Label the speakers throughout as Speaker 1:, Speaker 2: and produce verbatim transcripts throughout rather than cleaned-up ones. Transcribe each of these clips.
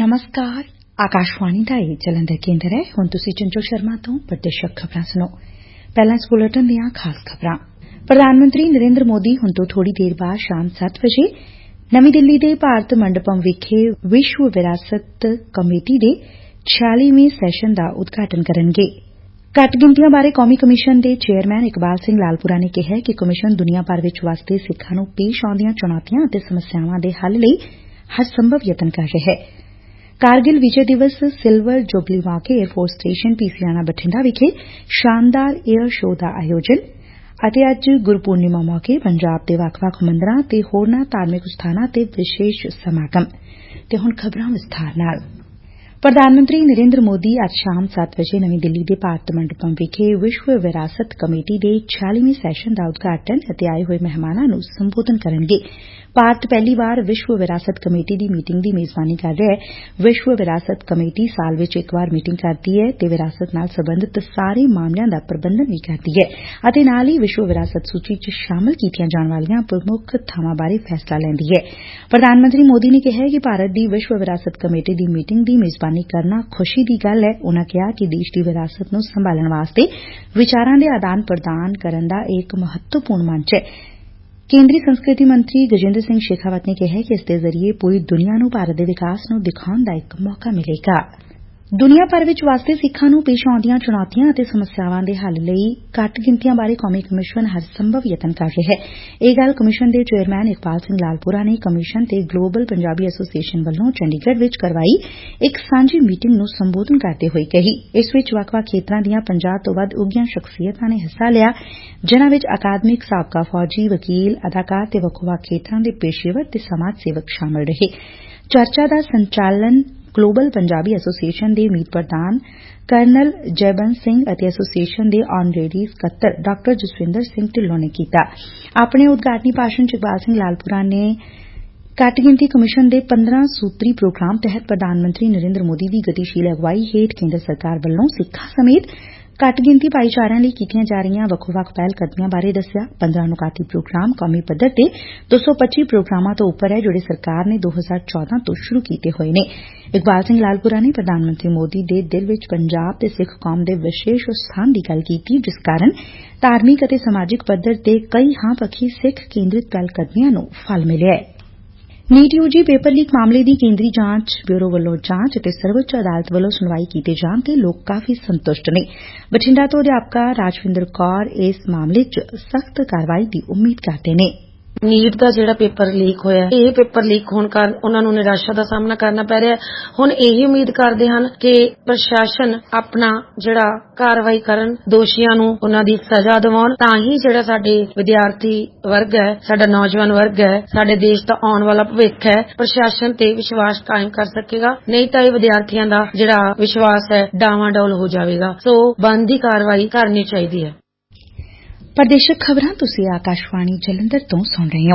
Speaker 1: ਨਮਸਕਾਰ ਆਕਾਸ਼ਵਾਣੀ ਦਾ ਇਹ ਜਲੰਧਰ ਕੇਂਦਰ ਹੈ। ਹੁਣ ਤੁਸੀਂ ਚੰਚਲ ਸ਼ਰਮਾ ਤੋਂ ਪ੍ਰਦੇਸ਼ਕ ਖਬਰਾਂ ਸੁਣੋ। ਪਹਿਲਾਂ ਇਸ ਬੁਲੇਟਿਨ ਦੀਆਂ ਖਾਸ ਖਬਰਾਂ। ਪ੍ਰਧਾਨ ਮੰਤਰੀ ਨਰਿੰਦਰ ਮੋਦੀ ਹੁਣ ਤੋਂ ਥੋੜੀ ਦੇਰ ਬਾਅਦ ਸ਼ਾਮ ਸੱਤ ਵਜੇ ਨਵੀਂ ਦਿੱਲੀ ਦੇ ਭਾਰਤ ਮੰਡਪਮ ਵਿਖੇ ਵਿਸ਼ਵ ਵਿਰਾਸਤ ਕਮੇਟੀ ਦੇ ਛਿਆਲੀਵੇਂ ਸੈਸ਼ਨ ਦਾ ਉਦਘਾਟਨ ਕਰਨਗੇ। ਘੱਟ ਗਿਣਤੀਆਂ ਬਾਰੇ ਕੌਮੀ ਕਮਿਸ਼ਨ ਦੇ ਚੇਅਰਮੈਨ ਇਕਬਾਲ ਸਿੰਘ ਲਾਲਪੁਰਾ ਨੇ ਕਿਹੈ ਕਿ ਕਮਿਸ਼ਨ ਦੁਨੀਆ ਭਰ ਵਿਚ ਵਸਦੇ ਸਿੱਖਾਂ ਨੂੰ ਪੇਸ਼ ਆਉਂਦੀਆਂ ਚੁਣੌਤੀਆਂ ਅਤੇ ਸਮੱਸਿਆਵਾਂ ਦੇ ਹੱਲ ਲਈ ਹਰ ਸੰਭਵ ਯਤਨ ਕਰ ਰਿਹੈ। ਕਾਰਗਿਲ ਵਿਜੇ ਦਿਵਸ ਸਿਲਵਰ ਜੁਬਲੀ ਮੌਕੇ air force station Bhisiana Bathinda ਵਿਖੇ ਸ਼ਾਨਦਾਰ ਏਅਰ ਸ਼ੋਅ ਦਾ ਆਯੋਜਨ ਅਤੇ ਅੱਜ ਗੁਰਪੂਰਨਿਮਾ ਮੌਕੇ ਪੰਜਾਬ ਦੇ ਵੱਖ-ਵੱਖ ਮੰਦਰਾਂ ਤੇ ਹੋਰਨਾਂ ਧਾਰਮਿਕ ਸਥਾਨਾਂ ਤੇ ਵਿਸ਼ੇਸ਼ ਸਮਾਗਮ। ਤੇ ਹੁਣ ਖ਼ਬਰਾਂ ਵਿਸਥਾਰ ਨਾਲ। ਪ੍ਰਧਾਨ ਮੰਤਰੀ ਨਰਿੰਦਰ ਮੋਦੀ ਅੱਜ ਸ਼ਾਮ ਸੱਤ ਵਜੇ ਨਵੀਂ ਦਿੱਲੀ ਦੇ ਭਾਰਤ ਮੰਡਪਮ ਵਿਖੇ ਵਿਸ਼ਵ ਵਿਰਾਸਤ ਕਮੇਟੀ ਦੇ ਛਿਆਲੀਵੇਂ ਸੈਸ਼ਨ ਦਾ ਉਦਘਾਟਨ ਅਤੇ ਆਏ ਹੋਏ ਮਹਿਮਾਨਾਂ ਨੂੰ ਸੰਬੋਧਨ ਕਰਨਗੇ। ਭਾਰਤ ਪਹਿਲੀ ਵਾਰ ਵਿਸ਼ਵ ਵਿਰਾਸਤ ਕਮੇਟੀ ਦੀ ਮੀਟਿੰਗ ਦੀ ਮੇਜ਼ਬਾਨੀ ਕਰ ਰਿਹੈ। ਵਿਸ਼ਵ ਵਿਰਾਸਤ ਕਮੇਟੀ ਸਾਲ ਵਿਚ ਇਕ ਵਾਰ ਮੀਟਿੰਗ ਕਰਦੀ ਏ ਤੇ ਵਿਰਾਸਤ ਨਾਲ ਸਬੰਧਤ ਸਾਰੇ ਮਾਮਲਿਆਂ ਦਾ ਪ੍ਰਬੰਧਨ ਵੀ ਕਰਦੀ ਏ ਅਤੇ ਨਾਲ ਹੀ ਵਿਸ਼ਵ ਵਿਰਾਸਤ ਸੂਚੀ ਚ ਸ਼ਾਮਲ ਕੀਤੀਆਂ ਜਾਣ ਵਾਲੀਆਂ ਪ੍ਰਮੁੱਖ ਥਾਵਾਂ ਬਾਰੇ ਫੈਸਲਾ ਲੈਂਦੀ ਏ। ਪ੍ਰਧਾਨ ਮੰਤਰੀ ਮੋਦੀ ਨੇ ਕਿਹੈ ਕਿ ਭਾਰਤ ਦੀ ਵਿਸ਼ਵ ਵਿਰਾਸਤ ਕਮੇਟੀ ਦੀ ਮੀਟਿੰਗ ਦੀ ਮੇਜ਼ਬਾਨੀ ਕਰਨਾ ਖੁਸ਼ੀ ਦੀ ਗੱਲ ਏ। ਉਨੂਾਂ ਕਿਹਾ ਕਿ ਦੇਸ਼ ਦੀ ਵਿਰਾਸਤ ਨੂੰ ਸੰਭਾਲਣ ਵਾਸਤੇ ਵਿਚਾਰਾਂ ਦੇ ਆਦਾਨ ਪ੍ਰਦਾਨ ਕਰਨ ਦਾ ਇਹ ਇਕ ਮਹੱਤਵਪੂਰਨ ਮੰਚ ਏ। ਕੇਂਦਰੀ ਸੰਸਕ੍ਰਿਤੀ ਮੰਤਰੀ ਗਜੇਂਦਰ ਸਿੰਘ ਸ਼ੇਖਾਵਤ ਨੇ ਕਿਹੈ ਕਿ ਇਸ ਦੇ ਜ਼ਰੀਏ ਪੂਰੀ ਦੁਨੀਆ ਨੂੰ ਭਾਰਤ ਦੇ ਵਿਕਾਸ ਨੂੰ ਦਿਖਾਉਣ ਦਾ ਇਕ ਮੌਕਾ ਮਿਲੇਗਾ। ਦੁਨੀਆ ਭਰ ਵਿਚ ਵਸਦੇ ਸਿੱਖਾਂ ਨੂੰ ਪੇਸ਼ ਆਉਂਦੀਆਂ ਚੁਣੌਤੀਆਂ ਅਤੇ ਸਮੱਸਿਆਵਾਂ ਦੇ ਹੱਲ ਲਈ ਘੱਟ ਗਿਣਤੀਆਂ ਬਾਰੇ ਕੌਮੀ ਕਮਿਸ਼ਨ ਹਰ ਸੰਭਵ ਯਤਨ ਕਰ ਰਿਹੈ। ਇਹ ਗੱਲ ਕਮਿਸ਼ਨ ਦੇ ਚੇਅਰਮੈਨ ਇਕਬਾਲ ਸਿੰਘ ਲਾਲਪੁਰਾ ਨੇ ਕਮਿਸ਼ਨ ਤੇ ਗਲੋਬਲ ਪੰਜਾਬੀ ਐਸੋਸੀਏਸ਼ਨ ਵੱਲੋਂ ਚੰਡੀਗੜ੍ਹ ਵਿਚ ਕਰਵਾਈ ਇਕ ਸਾਂਝੀ ਮੀਟਿੰਗ ਨੂੰ ਸੰਬੋਧਨ ਕਰਦੇ ਹੋਏ ਕਹੀ। ਇਸ ਵਿਚ ਵੱਖ-ਵੱਖ ਖੇਤਰਾਂ ਦੀਆਂ ਪੰਜਾਹ ਤੋਂ ਵੱਧ ਉੱਘੀਆਂ ਸ਼ਖਸੀਅਤਾਂ ਨੇ ਹਿੱਸਾ ਲਿਆ, ਜਿਨ੍ਹਾਂ ਵਿਚ ਅਕਾਦਮਿਕ, ਸਾਬਕਾ ਫੌਜੀ, ਵਕੀਲ, ਅਦਾਕਾਰ ਤੇ ਵੱਖੋ-ਵੱਖ ਖੇਤਰਾਂ ਦੇ ਪੇਸ਼ੇਵਰ ਤੇ ਸਮਾਜ ਸੇਵਕ ਸ਼ਾਮਲ ਰਹੇ। ਚਰਚਾ ਦਾ ਸੰਚਾਲਨ ਗਲੋਬਲ ਪੰਜਾਬੀ ਐਸੋਸੀਏਸ਼ਨ ਦੇ ਮੀਤ ਪ੍ਰਧਾਨ ਕਰਨਲ ਜੈਬੰਸ ਸਿੰਘ ਅਤੇ ਐਸੋਸੀਏਸ਼ਨ ਦੇ ਆਨਰੇਰੀ ਸਕੱਤਰ ਡਾ ਜਸਵਿੰਦਰ ਸਿੰਘ ਢਿੱਲੋਂ ਨੇ ਕੀਤਾ। ਆਪਣੇ ਉਦਘਾਟਨੀ ਭਾਸ਼ਣ ਚ ਇਕਬਾਲ ਸਿੰਘ ਲਾਲਪੁਰਾ ਨੇ ਘੱਟ ਗਿਣਤੀ ਕਮਿਸ਼ਨ ਦੇ ਪੰਦਰਾਂ ਸੂਤਰੀ ਪ੍ਰੋਗਰਾਮ ਤਹਿਤ ਪ੍ਰਧਾਨ ਮੰਤਰੀ ਨਰਿੰਦਰ ਮੋਦੀ ਦੀ ਗਤੀਸ਼ੀਲ ਅਗਵਾਈ ਹੇਠ ਕੇਂਦਰ ਸਰਕਾਰ ਵੱਲੋਂ ਸਿੱਖਾਂ ਸਮੇਤ ਘੱਟ ਗਿਣਤੀ ਭਾਈਚਾਰਿਆਂ ਲਈ ਕੀਤੀਆਂ ਜਾ ਰਹੀਆਂ ਵੱਖੋ-ਵੱਖ ਪਹਿਲ ਕਦਮੀਆਂ ਬਾਰੇ ਦੱਸਿਆ। ਪੰਦਰਾਂ ਨੁਕਾਤੀ ਪ੍ਰੋਗਰਾਮ ਕੌਮੀ ਪੱਧਰ ਤੇ ਦੋ ਸੌ ਪੱਚੀ ਪ੍ਰੋਗਰਾਮਾਂ ਤੋਂ ਉੱਪਰ ਐ, ਜਿਹੜੇ ਸਰਕਾਰ ਨੇ ਦੋ ਹਜ਼ਾਰ ਚੌਦਾਂ ਤੋਂ ਸ਼ੁਰੂ ਕੀਤੇ ਹੋਏ ਨੇ। ਇਕਬਾਲ ਸਿੰਘ ਲਾਲਪੁਰਾ ਨੇ ਪ੍ਰਧਾਨ ਮੰਤਰੀ ਮੋਦੀ ਦੇ ਦਿਲ ਵਿਚ ਪੰਜਾਬ ਤੇ ਸਿੱਖ ਕੌਮ ਦੇ ਵਿਸ਼ੇਸ਼ ਸਥਾਨ ਦੀ ਗੱਲ ਕੀਤੀ, ਜਿਸ ਕਾਰਨ ਧਾਰਮਿਕ ਅਤੇ ਸਮਾਜਿਕ ਪੱਧਰ ਤੇ ਕਈ ਹਾਂ ਪੱਖੀ ਸਿੱਖ ਕੇਂਦਰਿਤ ਪਹਿਲ ਕਦਮੀਆਂ ਨੂੰ ਫਲ ਮਿਲਿਐ। ਨੀਟ ਯੂਜੀ ਪੇਪਰ ਲੀਕ ਮਾਮਲੇ ਦੀ ਕੇਂਦਰੀ ਜਾਂਚ ਬਿਊਰੋ ਵੱਲੋਂ ਜਾਂਚ ਅਤੇ ਸਰਵਉੱਚ ਅਦਾਲਤ ਵੱਲੋਂ ਸੁਣਵਾਈ ਕੀਤੇ ਜਾਣ ਤੇ ਲੋਕ ਕਾਫ਼ੀ ਸੰਤੁਸ਼ਟ ਨੇ। ਬਠਿੰਡਾ ਤੋਂ ਅਧਿਆਪਕਾ ਰਾਜਵਿੰਦਰ ਕੌਰ ਇਸ ਮਾਮਲੇ ਚ ਸਖ਼ਤ ਕਾਰਵਾਈ ਦੀ ਉਮੀਦ ਕਰਦੇ ਨੇ।
Speaker 2: ਨੀਟ ਦਾ ਜਿਹੜਾ ਪੇਪਰ ਲੀਕ ਹੋਇਆ, ਇਹ ਪੇਪਰ ਲੀਕ ਹੋਣ ਕਾਰਨ ਉਹਨਾਂ ਨੂੰ ਨਿਰਾਸ਼ਾ ਦਾ ਸਾਹਮਣਾ ਕਰਨਾ ਪੈ ਰਿਹਾ। ਹੁਣ ਇਹੀ ਉਮੀਦ ਕਰਦੇ ਹਨ ਕਿ ਪ੍ਰਸ਼ਾਸਨ ਆਪਣਾ ਜਿਹੜਾ ਕਾਰਵਾਈ ਕਰਨ, ਦੋਸ਼ੀਆਂ ਨੂੰ ਉਹਨਾਂ ਦੀ ਸਜ਼ਾ ਦਿਵਾਉਣ, ਤਾਂ ਹੀ ਜਿਹੜਾ ਸਾਡੇ ਵਿਦਿਆਰਥੀ ਵਰਗ ਹੈ, ਸਾਡਾ ਨੌਜਵਾਨ ਵਰਗ ਹੈ, ਸਾਡੇ ਦੇਸ਼ ਦਾ ਆਉਣ ਵਾਲਾ ਭਵਿੱਖ ਹੈ, ਪ੍ਰਸ਼ਾਸਨ ਤੇ ਵਿਸ਼ਵਾਸ ਕਾਇਮ ਕਰ ਸਕੇਗਾ। ਨਹੀਂ ਤਾਂ ਇਹ ਵਿਦਿਆਰਥੀਆਂ ਦਾ ਜਿਹੜਾ ਵਿਸ਼ਵਾਸ ਹੈ ਡਾਵਾਂਡੋਲ ਹੋ ਜਾਵੇਗਾ। ਸੋ ਬਣਦੀ ਕਾਰਵਾਈ ਕਰਨੀ ਚਾਹੀਦੀ ਹੈ।
Speaker 1: ਪ੍ਰਦੇਸ਼ਕ ਖਬਰਾਂ ਤੁਸੀਂ ਆਕਾਸ਼ਵਾਣੀ ਜਲੰਧਰ ਤੋਂ ਸੁਣ ਰਹੇ ਹੋ।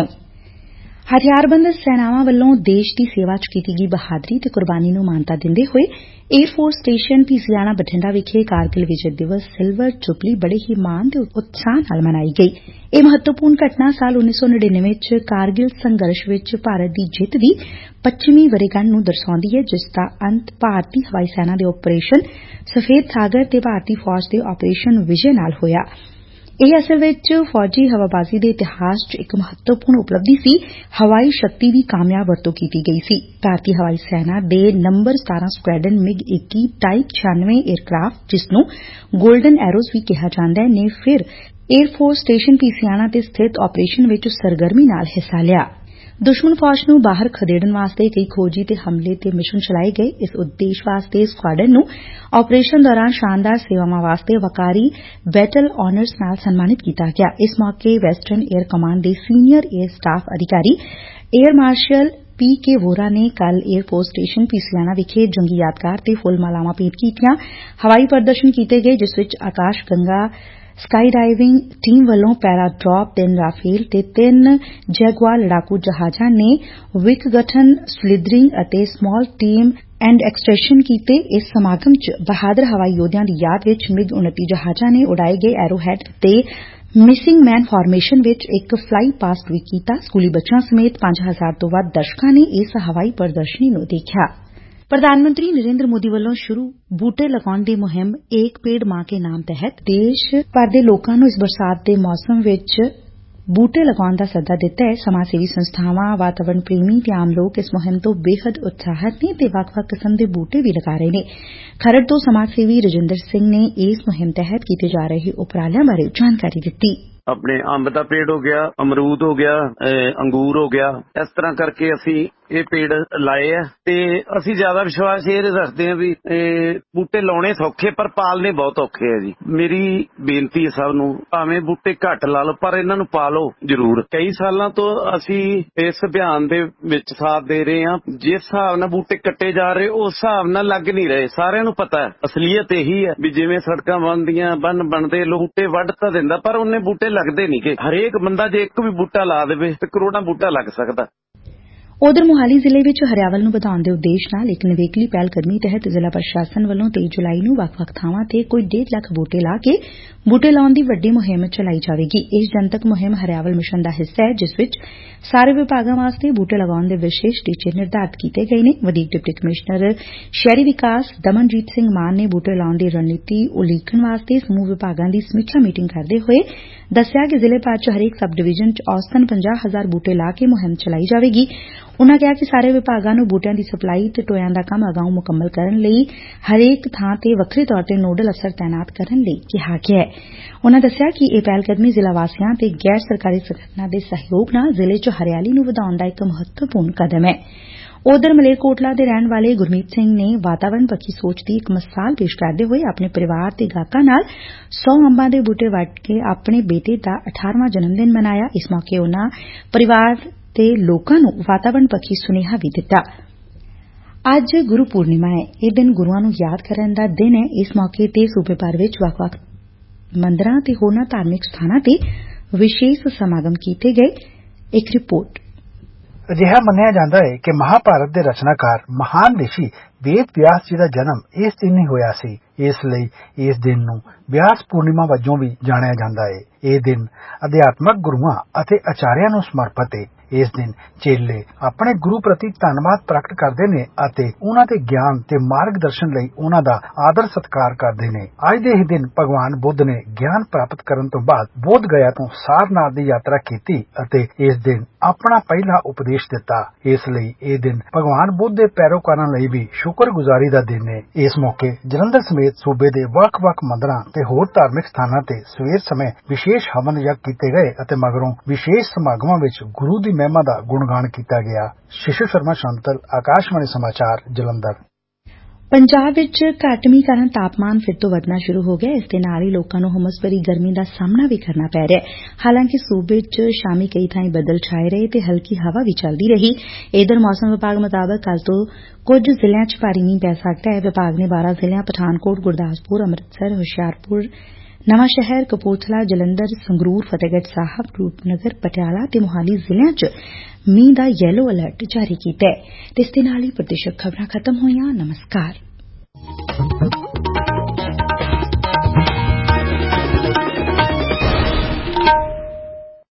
Speaker 1: ਹਥਿਆਰਬੰਦ ਸੈਨਾਵਾਂ ਵੱਲੋਂ ਦੇਸ਼ ਦੀ ਸੇਵਾ ਚ ਕੀਤੀ ਗਈ ਬਹਾਦਰੀ ਤੇ ਕੁਰਬਾਨੀ ਨੂੰ ਮਾਨਤਾ ਦਿੰਦੇ ਹੋਏ air force station Bhisiana Bathinda ਵਿਖੇ ਕਾਰਗਿਲ ਵਿਜੇ ਦਿਵਸ ਸਿਲਵਰ ਜੁਬਲੀ ਬੜੇ ਹੀ ਮਾਣ ਤੇ ਉਤਸ਼ਾਹ ਨਾਲ ਮਨਾਈ ਗਈ। ਇਹ ਮਹੱਤਵਪੂਰਨ ਘਟਨਾ ਸਾਲ ਉੱਨੀ ਸੌ ਨੜਿਨਵੇਂ ਚ ਕਾਰਗਿਲ ਸੰਘਰਸ਼ ਵਿਚ ਭਾਰਤ ਦੀ ਜਿੱਤ ਦੀ ਪੱਚਵੀਂ ਵਰ੍ਹੇਗੰਢ ਨੂੰ ਦਰਸਾਉਂਦੀ ਏ, ਜਿਸ ਦਾ ਅੰਤ ਭਾਰਤੀ ਹਵਾਈ ਸੈਨਾ ਦੇ ਆਪਰੇਸ਼ਨ ਸਫੇਦ ਸਾਗਰ ਤੇ ਭਾਰਤੀ ਫੌਜ ਦੇ ਆਪਰੇਸ਼ਨ ਵਿਜੇ ਨਾਲ ਹੋਇਆ। ਇਹ ਅਸਲ ਵਿਚ ਫੌਜੀ ਹਵਾਬਾਜ਼ੀ ਦੇ ਇਤਿਹਾਸ ਚ ਇਕ ਮਹੱਤਵਪੂਰਨ ਉਪਲਬਧੀ ਸੀ। ਹਵਾਈ ਸ਼ਕਤੀ ਦੀ ਕਾਮਯਾਬ ਵਰਤੋਂ ਕੀਤੀ ਗਈ ਸੀ। ਭਾਰਤੀ ਹਵਾਈ ਸੈਨਾ ਦੇ ਨੰਬਰ ਸਤਾਰਾਂ ਸਕੁਐਡਰਨ ਮਿਗ ਇੱਕੀ ਟਾਈਪ ਛਿਆਨਵੇਂ ਏਅਰਕ੍ਰਾਫਟ, ਜਿਸ ਨੂੰ ਗੋਲਡਨ ਐਰੋਜ਼ ਵੀ ਕਿਹਾ ਜਾਂਦਾ, ਨੇ ਫਿਰ ਏਅਰ ਫੋਰਸ ਸਟੇਸ਼ਨ ਪੀਸੀਆਣਾ ਤੇ ਸਥਿਤ ਆਪਰੇਸ਼ਨ ਵਿਚ ਸਰਗਰਮੀ ਨਾਲ ਹਿੱਸਾ ਲਿਆ। ਦੁਸ਼ਮਣ ਫੌਜ ਨੂੰ ਬਾਹਰ ਖਦੇੜਨ ਵਾਸਤੇ ਕਈ ਖੋਜੀ ਤੇ ਹਮਲੇ ਤੇ ਮਿਸ਼ਨ ਚਲਾਏ ਗਏ। ਇਸ ਉਦੇਸ਼ ਵਾਸਤੇ ਸਕੁਐਡਰਨ ਨੂੰ ਆਪਰੇਸ਼ਨ ਦੌਰਾਨ ਸ਼ਾਨਦਾਰ ਸੇਵਾਵਾਂ ਵਾਸਤੇ ਵਕਾਰੀ ਬੈਟਲ ਆਨਰਜ਼ ਨਾਲ ਸਨਮਾਨਿਤ ਕੀਤਾ ਗਿਆ। ਇਸ ਮੌਕੇ ਵੈਸਟਰਨ ਏਅਰ ਕਮਾਂਡ ਦੇ ਸੀਨੀਅਰ ਏਅਰ ਸਟਾਫ ਅਧਿਕਾਰੀ air marshal P K Vora ਨੇ ਕੱਲ੍ਹ ਏਅਰ ਫੋਰਸ ਸਟੇਸ਼ਨ ਪੀਸੀਆਣਾ ਵਿਖੇ ਜੰਗੀ ਯਾਦਗਾਰ ਤੇ ਫੁੱਲ ਮਾਲਾਵਾਂ ਭੇਂਟ ਕੀਤੀਆਂ। ਹਵਾਈ ਪ੍ਰਦਰਸ਼ਨ ਕੀਤੇ ਗਏ, ਜਿਸ ਵਿਚ Akash Ganga skydiving team ਵੱਲੋਂ ਪੈਰਾ ਡਰਾਪ, ਤਿੰਨ ਰਾਫੇਲ ਤੇ ਤਿੰਨ ਜੈਗੁਆਰ ਲੜਾਕੂ ਜਹਾਜ਼ਾਂ ਨੇ ਵਿਕ ਗਠਨ, ਸਲਿਦਰਿੰਗ ਅਤੇ ਸਮਾਲ ਟੀਮ ਐਂਡ ਐਕਸਟ੍ਰੈਸ਼ਨ ਕੀਤੇ। ਇਸ ਸਮਾਗਮ ਚ ਬਹਾਦਰ ਹਵਾਈ ਯੋਧਿਆਂ ਦੀ ਯਾਦ ਵਿਚ ਮਿਗ ਉਨੱਤੀ ਜਹਾਜ਼ਾਂ ਨੇ ਉਡਾਏ ਗਏ ਐਰੋਹੈਡ ਤੇ ਮਿਸਿੰਗ ਮੈਨ ਫਾਰਮੇਸ਼ਨ ਵਿਚ ਇਕ ਫਲਾਈ ਪਾਸਟ ਵੀ ਕੀਤਾ। ਸਕੂਲੀ ਬੱਚਿਆਂ ਸਮੇਤ ਪੰਜ ਹਜ਼ਾਰ ਤੋਂ ਵੱਧ ਦਰਸ਼ਕਾਂ ਨੇ ਇਸ ਹਵਾਈ ਪ੍ਰਦਰਸ਼ਨੀ ਨੂੰ ਦੇਖਿਆ। ਪ੍ਰਧਾਨ ਮੰਤਰੀ ਨਰੇਂਦਰ ਮੋਦੀ ਵੱਲੋਂ ਸ਼ੁਰੂ ਬੂਟੇ ਲਗਾਉਣ ਦੀ ਮੁਹਿੰਮ ਏਕ ਪੇੜ ਮਾਂ ਕੇ ਨਾਮ ਤਹਿਤ ਦੇਸ਼ ਭਰ ਦੇ ਲੋਕਾਂ ਨੂੰ ਇਸ ਬਰਸਾਤ ਦੇ ਮੌਸਮ ਵਿੱਚ ਬੂਟੇ ਲਗਾਉਣ ਦਾ ਸੱਦਾ ਦਿੱਤਾ ਹੈ। ਸਮਾਜ ਸੇਵੀ ਸੰਸਥਾਵਾਂ, ਵਾਤਾਵਰਣ ਪ੍ਰੇਮੀ ਤੇ ਆਮ ਲੋਕ ਇਸ ਮੁਹਿੰਮ ਤੋਂ ਬੇਹੱਦ ਉਤਸ਼ਾਹਿਤ ਨੇ ਤੇ ਵੱਖ-ਵੱਖ ਕਿਸਮ ਦੇ ਬੂਟੇ ਵੀ ਲਗਾ ਰਹੇ ਨੇ। ਖਰੜ ਤੋਂ ਸਮਾਜ ਸੇਵੀ ਰਜਿੰਦਰ ਸਿੰਘ ਨੇ ਇਸ ਮੁਹਿੰਮ ਤਹਿਤ ਕੀਤੇ ਜਾ ਰਹੇ ਉਪਰਾਲਿਆਂ ਬਾਰੇ ਜਾਣਕਾਰੀ ਦਿੱਤੀ।
Speaker 3: ਆਪਣੇ ਅੰਬ ਦਾ ਪੇੜ ਹੋ ਗਿਆ, ਅਮਰੂਦ ਹੋ ਗਿਆ, ਅੰਗੂਰ ਹੋ ਗਿਆ, ਇਸ ਤਰ੍ਹਾਂ ਕਰਕੇ ਅਸੀਂ ਇਹ ਪੇੜ ਲਾਏ ਆ ਤੇ ਅਸੀਂ ਜ਼ਿਆਦਾ ਵਿਸ਼ਵਾਸ ਇਹ ਰੱਖਦੇ ਹਾਂ ਵੀ ਬੂਟੇ ਲਾਉਣੇ ਸੌਖੇ ਪਰ ਪਾਲਣੇ ਬਹੁਤ ਔਖੇ ਆ ਜੀ। ਮੇਰੀ ਬੇਨਤੀ ਹੈ ਸਭ ਨੂੰ, ਭਾਵੇਂ ਬੂਟੇ ਘੱਟ ਲਾ ਲਓ ਪਰ ਇਹਨਾਂ ਨੂੰ ਪਾਲੋ ਜ਼ਰੂਰ। ਕਈ ਸਾਲਾਂ ਤੋਂ ਅਸੀਂ ਇਸ ਅਭਿਆਨ ਦੇ ਵਿੱਚ ਸਾਥ ਦੇ ਰਹੇ ਹਾਂ। ਜਿਸ ਹਿਸਾਬ ਨਾਲ ਬੂਟੇ ਕੱਟੇ ਜਾ ਰਹੇ ਉਸ ਹਿਸਾਬ ਨਾਲ ਲੱਗ ਨਹੀਂ ਰਹੇ। ਸਾਰਿਆਂ ਨੂੰ ਪਤਾ ਹੈ ਅਸਲੀਅਤ ਇਹੀ ਹੈ ਵੀ ਜਿਵੇਂ ਸੜਕਾਂ ਬਣਦੀਆਂ, ਬੰਨ ਬਣਦੇ, ਲੋਕ ਬੂਟੇ ਵੱਢ ਤਾਂ ਦਿੰਦਾ ਪਰ ਉਹਨੇ ਬੂਟੇ ਲੱਗਦੇ ਨਹੀਂ ਕਿ ਹਰੇਕ ਬੰਦਾ ਜੇ ਇੱਕ ਵੀ ਬੂਟਾ ਲਾ ਦੇਵੇ ਤੇ ਕਰੋੜਾਂ ਬੂਟਾ ਲੱਗ ਸਕਦਾ।
Speaker 1: ਉਧਰ ਮੋਹਾਲੀ ਜ਼ਿਲ੍ਹੇ ਵਿੱਚ ਹਰਿਆਵਲ ਨੂੰ ਵਧਾਉਣ ਦੇ ਉਦੇਸ਼ ਨਾਲ ਇੱਕ ਨਿਵੇਕਲੀ ਪਹਿਲ ਕਦਮੀ ਤਹਿਤ ਜ਼ਿਲ੍ਹਾ ਪ੍ਰਸ਼ਾਸਨ ਵੱਲੋਂ ਤੇਈ ਜੁਲਾਈ ਨੂੰ ਵੱਖ-ਵੱਖ ਥਾਵਾਂ ਤੇ ਕੋਈ ਡੇਢ ਲੱਖ ਬੂਟੇ ਲਾ ਕੇ ਬੂਟੇ ਲਾਉਣ ਦੀ ਵੱਡੀ ਮੁਹਿੰਮ ਚਲਾਈ ਜਾਵੇਗੀ। ਇਸ ਜਨਤਕ ਮੁਹਿੰਮ ਹਰਿਆਵਲ ਮਿਸ਼ਨ ਦਾ ਹਿੱਸਾ ਹੈ, ਜਿਸ ਵਿੱਚ ਸਾਰੇ ਵਿਭਾਗਾਂ ਵਾਸਤੇ ਬੂਟੇ ਲਗਾਉਣ ਦੇ ਵਿਸ਼ੇਸ਼ ਟੀਚੇ ਨਿਰਧਾਰਿਤ ਕੀਤੇ ਗਏ ਨੇ। ਵਧੀਕ ਡਿਪਟੀ ਕਮਿਸ਼ਨਰ ਸ਼ਹਿਰੀ ਵਿਕਾਸ ਦਮਨਜੀਤ ਸਿੰਘ ਮਾਨ ਨੇ ਬੂਟੇ ਲਾਉਣ ਦੀ ਰਣਨੀਤੀ ਉਲੀਕਣ ਵਾਸਤੇ ਸਮੂਹ ਵਿਭਾਗਾਂ ਦੀ ਸਮੀਖਿਆ ਮੀਟਿੰਗ ਕਰਦੇ ਹੋਏ ਦੱਸਿਆ ਕਿ ਜ਼ਿਲ੍ਹੇ ਭਰ ਚ ਹਰੇਕ ਸਬ ਡਿਵੀਜ਼ਨ ਚ ਔਸਤਨ ਪੰਜਾਹ ਹਜ਼ਾਰ ਬੂਟੇ ਲਾ ਕੇ ਮੁਹਿੰਮ ਚਲਾਈ ਜਾਵੇਗੀ। ਉਨੂਾਂ ਕਿਹਾ ਕਿ ਸਾਰੇ ਵਿਭਾਗਾਂ ਨੂੰ ਬੂਟਿਆਂ ਦੀ ਸਪਲਾਈ ਤੇ ਟੋਇਆਂ ਦਾ ਕੰਮ ਅਗਾਊਂ ਮੁਕੰਮਲ ਕਰਨ ਲਈ ਹਰੇਕ ਥਾਂ ਤੇ ਵੱਖਰੇ ਤੌਰ ਤੇ ਨੋਡਲ ਅਫਸਰ ਤਾਇਨਾਤ ਕਰਨ ਲਈ ਕਿਹਾ ਗਿਆ ਹੈ। ਉਨੂਾਂ ਦੱਸਿਆ ਕਿ ਇਹ ਪਹਿਲਕਦਮੀ ਜ਼ਿਲ੍ਹਾ ਵਾਸੀਆਂ ਤੇ ਗੈਰ ਸਰਕਾਰੀ ਸੰਗਠਨਾਂ ਦੇ ਸਹਿਯੋਗ ਨਾਲ ਜ਼ਿਲ੍ਹੇ ਚ ਹਰਿਆਲੀ ਨੂੰ ਵਧਾਉਣ ਦਾ ਇੱਕ ਮਹੱਤਵਪੂਰਨ ਕਦਮ ਹੈ। ਉਧਰ ਮਲੇਰਕੋਟਲਾ ਦੇ ਰਹਿਣ ਵਾਲੇ ਗੁਰਮੀਤ ਸਿੰਘ ਨੇ ਵਾਤਾਵਰਣ ਪੱਖੀ ਸੋਚ ਦੀ ਇੱਕ ਮਿਸਾਲ ਪੇਸ਼ ਕਰਦੇ ਹੋਏ ਆਪਣੇ ਪਰਿਵਾਰ ਤੇ ਗਾਹਕਾਂ ਨਾਲ ਸੌ ਅੰਬਾਂ ਦੇ ਬੂਟੇ ਵੱਢ ਕੇ ਆਪਣੇ ਬੇਟੇ ਦਾ ਅਠਾਰਵਾਂ ਜਨਮ ਦਿਨ ਮਨਾਇਆ। ਇਸ ਮੌਕੇ ਉਨੂਾਂ ਪਰਿਵਾਰ ਤੇ ਲੋਕਾਂ ਨੂੰ ਵਾਤਾਵਰਣ ਪੱਖੀ ਸੁਨੇਹਾ ਵੀ ਦਿੱਤਾ। ਅੱਜ ਗੁਰੂ ਪੂਰਨਿਮਾ ਹੈ। ਇਹ ਦਿਨ ਗੁਰੂਆਂ ਨੂੰ ਯਾਦ ਕਰਨ ਦਾ ਦਿਨ ਹੈ। ਇਸ ਮੌਕੇ ਤੇ ਸੂਬੇ ਭਰ ਵਿੱਚ ਵੱਖ-ਵੱਖ ਮੰਦਰਾਂ ਤੇ ਹੋਰਨਾਂ ਧਾਰਮਿਕ ਸਥਾਨਾਂ ਤੇ ਵਿਸ਼ੇਸ਼ ਸਮਾਗਮ ਕੀਤੇ ਗਏ। ਇੱਕ ਰਿਪੋਰਟ।
Speaker 4: ਅਜਿਹਾ ਮੰਨਿਆ ਜਾਂਦਾ ਹੈ ਕਿ ਮਹਾਭਾਰਤ ਦੇ ਰਚਨਾਕਾਰ ਮਹਾਨ ਰਿਸ਼ੀ ਵੇਦ ਵਿਆਸ ਜੀ ਦਾ ਜਨਮ ਇਸ ਦਿਨ ਹੀ ਹੋਇਆ ਸੀ। ਇਸ ਲਈ ਇਸ ਦਿਨ ਨੂੰ ਵਿਆਸ ਪੂਰਨਿਮਾ ਵਜੋਂ ਵੀ ਜਾਣਿਆ ਜਾਂਦਾ ਹੈ। ਇਹ ਦਿਨ ਅਧਿਆਤਮਕ ਗੁਰੂਆਂ ਅਤੇ ਆਚਾਰਿਆਂ ਨੂੰ ਸਮਰਪਿਤ ਹੈ। ਇਸ ਦਿਨ ਚੇਲੇ ਆਪਣੇ ਗੁਰੂ ਪ੍ਰਤੀ ਧੰਨਵਾਦ ਪ੍ਰਗਟ ਕਰਦੇ ਨੇ ਅਤੇ ਉਹਨਾਂ ਦੇ ਗਿਆਨ ਤੇ ਮਾਰਗਦਰਸ਼ਨ ਲਈ ਉਹਨਾਂ ਦਾ ਆਦਰ ਸਤਿਕਾਰ ਕਰਦੇ ਨੇ। ਅੱਜ ਦੇ ਹੀ ਦਿਨ ਭਗਵਾਨ ਬੁੱਧ ਨੇ ਗਿਆਨ ਪ੍ਰਾਪਤ ਕਰਨ ਤੋਂ ਬਾਅਦ ਬੋਧ ਗਇਆ ਤੋਂ ਸਾਰਨਾਥ ਦੀ ਯਾਤਰਾ ਕੀਤੀ ਅਤੇ ਇਸ ਦਿਨ ਆਪਣਾ ਪਹਿਲਾ ਉਪਦੇਸ਼ ਦਿੱਤਾ। ਇਸ ਲਈ ਇਹ ਦਿਨ ਭਗਵਾਨ ਬੁੱਧ ਦੇ ਪੈਰੋਕਾਰਾਂ ਲਈ ਵੀ ਸ਼ੁਕਰਗੁਜ਼ਾਰੀ ਦਾ ਦਿਨ ਹੈ। ਇਸ ਮੌਕੇ ਜਲੰਧਰ ਸਮੇਤ ਸੂਬੇ ਦੇ ਵੱਖ-ਵੱਖ ਮੰਦਰਾਂ ਤੇ ਹੋਰ ਧਾਰਮਿਕ ਸਥਾਨਾਂ ਤੇ ਸਵੇਰ ਸਮੇਂ ਵਿਸ਼ੇਸ਼ ਹਵਨ ਯੱਗ ਕੀਤੇ ਗਏ ਅਤੇ ਮਗਰੋਂ ਵਿਸ਼ੇਸ਼ ਸਮਾਗਮਾਂ ਵਿੱਚ ਗੁਰੂ ਦੀ ਮਹਿਮਾ ਦਾ ਗੁਣਗਾਨ ਕੀਤਾ ਗਿਆ। ਸ਼ਿਸ਼ੂ ਸ਼ਰਮਾ ਸ਼ੰਤਲ, ਆਕਾਸ਼ਵਾਣੀ ਸਮਾਚਾਰ, ਜਲੰਧਰ।
Speaker 1: ਪੰਜਾਬ ਵਿੱਚ ਘੱਟ ਮੀਂਹ ਕਾਰਨ ਤਾਪਮਾਨ ਫਿਰ ਤੋਂ ਵਧਣਾ ਸ਼ੁਰੂ ਹੋ ਗਿਆ। ਇਸ ਦੇ ਨਾਲ ਹੀ ਲੋਕਾਂ ਨੂੰ ਹੁਮਸ ਭਰੀ ਗਰਮੀ ਦਾ ਸਾਹਮਣਾ ਵੀ ਕਰਨਾ ਪੈ ਰਿਹਾ ਹੈ। ਹਾਲਾਂਕਿ ਸੂਬੇ ਚ ਸ਼ਾਮੀ ਕਈ ਥਾਈਂ ਬੱਦਲ ਛਾਏ ਰਹੇ ਤੇ ਹਲਕੀ ਹਵਾ ਵੀ ਚੱਲਦੀ ਰਹੀ। ਇਧਰ ਮੌਸਮ ਵਿਭਾਗ ਮੁਤਾਬਕ ਕੱਲ ਤੋਂ ਕੁਝ ਜ਼ਿਲ੍ਹਿਆਂ ਚ ਭਾਰੀ ਮੀਂਹ ਪੈ ਸਕਦਾ ਹੈ। ਵਿਭਾਗ ਨੇ ਬਾਰਾਂ ਜ਼ਿਲ੍ਹਿਆਂ ਪਠਾਨਕੋਟ, ਗੁਰਦਾਸਪੁਰ, ਅੰਮ੍ਰਿਤਸਰ, ਹੁਸ਼ਿਆਰਪੁਰ, ਨਵਾਂ ਸ਼ਹਿਰ, ਕਪੂਰਥਲਾ, ਜਲੰਧਰ, ਸੰਗਰੂਰ, ਫਤਿਹਗੜ੍ਹ ਸਾਹਿਬ, ਰੂਪਨਗਰ, ਪਟਿਆਲਾ ਤੇ ਮੋਹਾਲੀ ਜ਼ਿਲ੍ਹਿਆਂ ਚ ਮੀਂਹ ਦਾ ਯੈਲੋ ਅਲਰਟ ਜਾਰੀ ਕੀਤਾ ਹੈ। ਇਸ ਦੇ ਨਾਲ ਹੀ ਪ੍ਰਦੇਸ਼ਕ ਖਬਰਾਂ ਖਤਮ ਹੋਈਆਂ। ਨਮਸਕਾਰ।